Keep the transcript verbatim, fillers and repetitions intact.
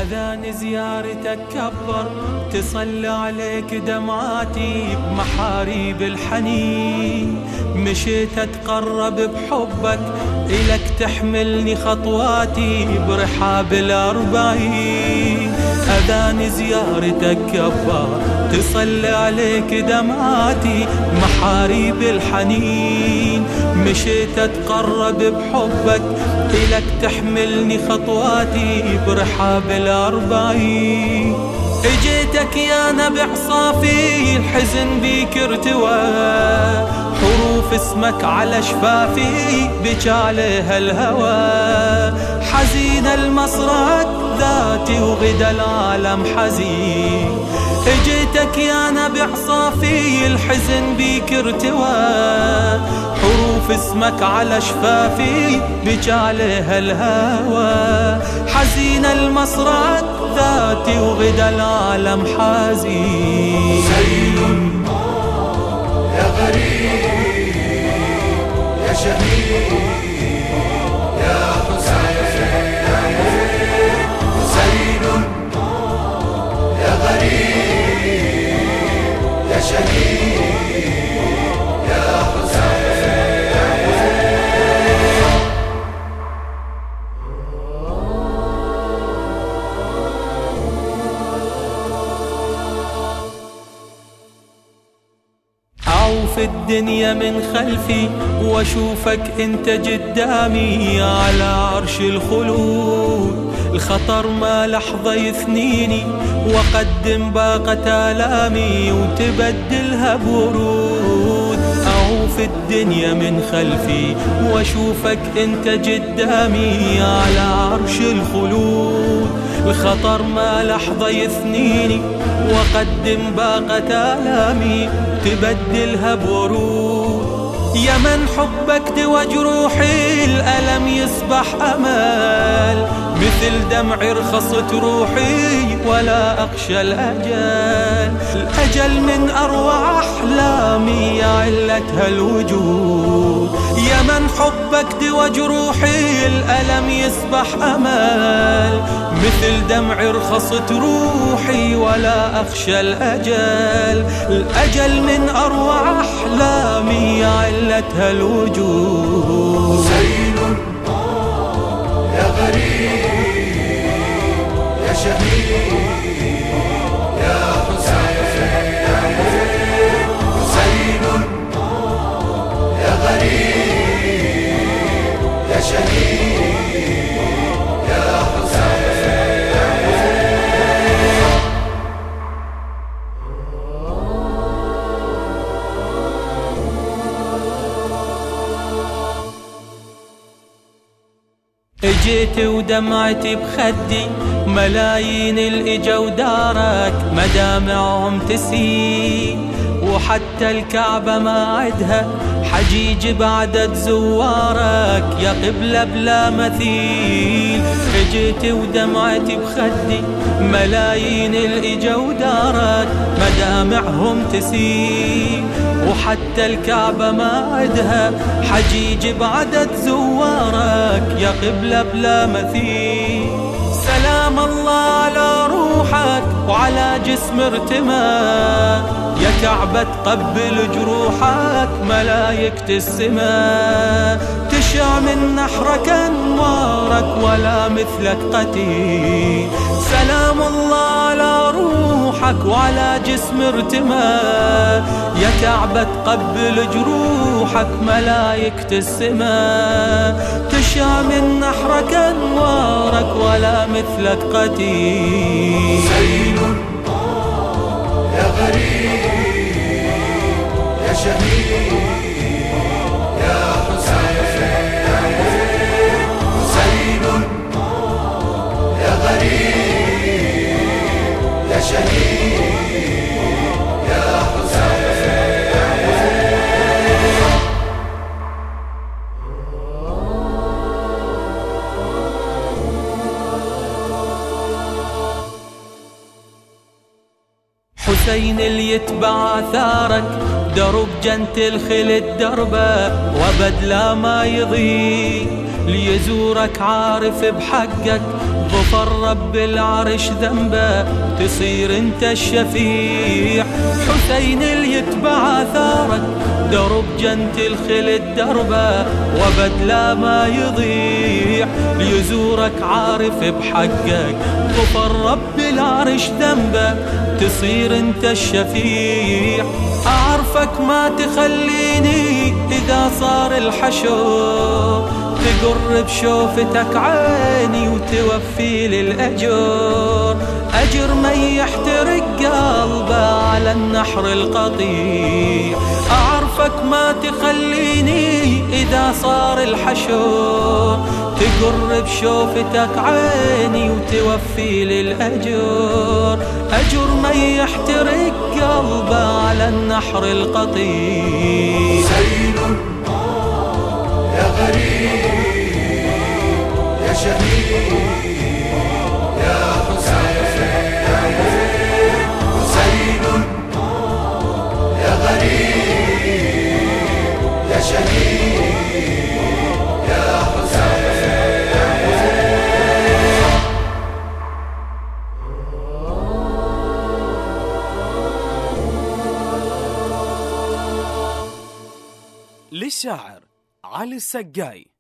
أذان زيارتك كبر تصلى عليك دمعاتي بمحاريب الحنين، مشيت أتقرب بحبك إلك تحملني خطواتي برحاب الأربعين. أذان زيارتك كبر تصلى عليك دمعاتي بمحاريب الحنين، مشيت أتقرب بحبك إلك تحملني خطواتي برحاب الأربعين. اجيتك يا نبع صافي الحزن بيك ارتوى، حروف اسمك على شفافي بكى عليها الهوى، حزين المصرعك ذاتي وغدا العالم حزين. اجيتك يا نبع صافي الحزن بيك ارتوى، حروف اسمك على شفافي بكى عليها الهوى، حزين المصرعك ذاتي وغدا العالم حزين. سيل يا غريب يا شهيد يا حسين، سيل يا غريب يا شهيد يا حسين. أعوف الدنيا من خلفي واشوفك انت قدامي على عرش الخلود، الخطر ما لحظة يثنيني وقدم باقة آلامي وتبدلها بورود. أعوف الدنيا من خلفي واشوفك انت قدامي على عرش الخلود، الخطر ما لحظة يثنيني وقدم باقة آلامي تبدلها بورود. يا من حبك دوا جروحي الألم يصبح أمل، مثل دمع رخصت روحي ولا أخشى الأجل، الأجل من أروع أحلامي يا علتها الوجود. يا من حبك دوا جروحي الألم يصبح أمل، مثل دمع رخصت روحي ولا أخشى الأجل، الأجل من أروع أحلامي يا علتها الوجود. سيل يا غريب يا شهيد يا حسين، سيل يا غريب يا شهيد يا حسين. اجيت ودمعتي بخدي ملايين الإجا ودارك مدامعهم تسيل، وحتى الكعبة ما عدها حجيج بعدد زوارك يا قبلة بلا مثيل. اجيت ودمعتي بخدي ملايين الإجا ودارك مدامعهم تسيل، وحتى الكعبة ما عدها حجيج بعدد زوارك يا قبلة بلا مثيل. سلام الله على روحك وعلى جسم ارتمى، يا كعبة تقبل جروحك ملايكة السما، تشع من نحرك انوارك ولا مثلك قتيل. سلام الله على روحك وعلى جسم ارتمى، يا كعبة تقبل جروحك ملايكة السما، تشع من نحرك انوارك ولا مثلك قتيل. سيل يا غريب يا شهيد يا حسين، سيل يا غريب يا شهيد يا حسين. حسين اللي يتبع آثارك درب جنت الخلد دربه وبد لا ما يضيق، ليزورك عارف بحقك غفر رب العرش ذنبه تصير انت الشفيع. حسين اللي يتبع اثارك درب جنت الخلد دربه وبد لا ما يضيع. ليزورك عارف بحقك غفر رب العرش ذنبه تصير انت الشفيع. اعرفك ما تخليني اذا صار الحشر تقر بشوفتك عيني وتوفي للأجر. أجر من يحترق قلبه على النحر القطيع. أعرفك ما تخليني إذا صار الحشر تقر بشوفتك عيني وتوفي للأجر. أجر من يحترق قلبه على النحر القطيع. حسين يا غريب يا شهيد يا حسين. حسين يا غريب يا شهيد يا حسين. للشاعر علي السقاي.